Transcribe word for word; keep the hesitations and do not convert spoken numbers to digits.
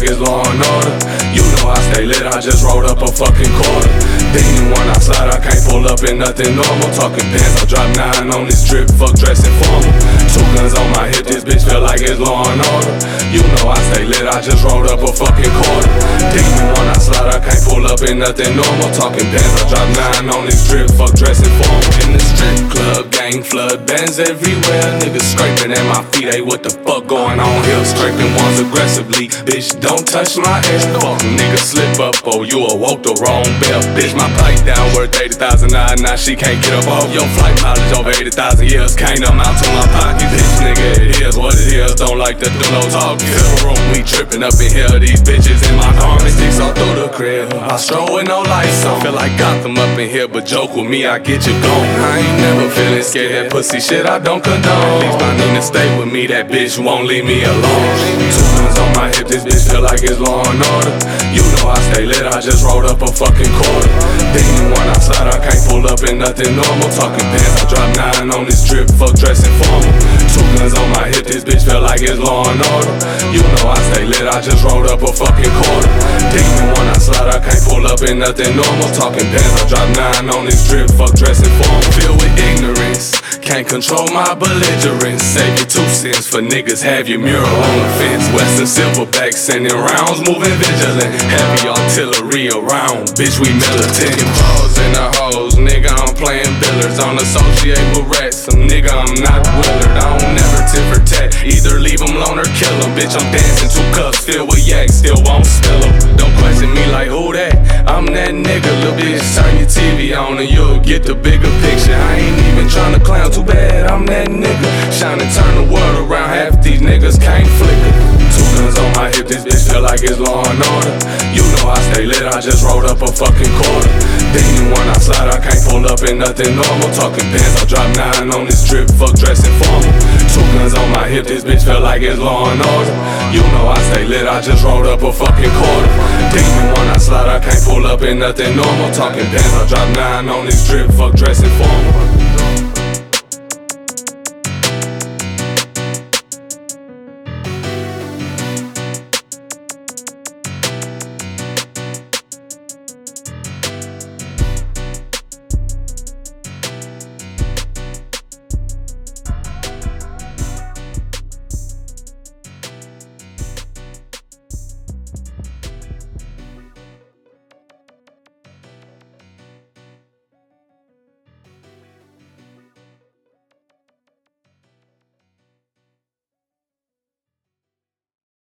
it's law and order. You know I stay lit, I just rolled up a fucking quarter. Then when I slide, I can't pull up in nothing normal. Talking pants, I drop nine on this drip, fuck dressing formal. Two guns on my hip, this bitch feel like it's law and order. You know I stay lit, I just rolled up a fucking quarter. Then when I slide, I can't pull up in nothing normal. Talking pants, I drop nine on this drip, fuck dressing formal. In the strip club, gang flood, bands everywhere. Niggas scraping at my feet, hey, what the fuck going on here? Scraping ones aggressively, bitch, don't touch my ass. Fuck, nigga, slip up, oh, you awoke the wrong bell. Bitch, my pipe down worth eighty thousand dollars, now she can't get up off your flight mileage over eighty thousand years, can't amount to my pocket. Bitch, nigga, it is what it is, don't like to do no talking. Fill room, we tripping up in here, these bitches in my garments. Sticks all through the crib, I stroll with no lights on. Feel like Gotham up in here, but joke with me, I get you gone. I ain't never feeling scared, that pussy shit I don't condone. At least I need to stay with me, that bitch won't leave me alone. Two guns on my hip, this bitch feel like it's law and order. You know I stay lit, I just rolled up a fucking quarter. Then when I slide, I can't pull up in nothing normal. Talking pants, I drop nine on this drip, fuck dressing formal. Two guns on my hip, this bitch feel like it's law and order. You know I stay lit, I just rolled up a fucking quarter. Then when I slide, I can't pull up in nothing normal. Talking pants, I drop nine on this drip, fuck dressing formal. Filled with ignorance, can't control my belligerence. Save your two cents for niggas, have your mural on the fence. Western Silverback sending rounds, moving vigilant. Heavy artillery around, bitch, we militant. Bros in the hoes, nigga, I'm playing billards. Don't associate with rats, some nigga, I'm not Willard. I don't never tit for tat, either leave them alone or kill them. Bitch, I'm dancing, two cups filled with yak, still won't spill them. Don't question me like who that, I'm that nigga, little bitch. Turn your T V on and you'll get the bigger picture. I ain't even tryna clown, too bad, I'm that nigga. Shine and turn the world around, half these niggas can't flicker. Two guns on my hip, this bitch feel like it's law and order. You know I stay lit, I just rolled up a fucking quarter. Then when I slide, I can't pull up in nothing normal. Talking pants, I drop nine on this drip, fuck dressing formal. Two guns on my hip, this bitch feel like it's law and order. You know I stay lit, I just rolled up a fucking quarter. Then when I slide, I can't pull up in nothing normal. Talking pants, I drop nine on this drip, fuck dressing formal.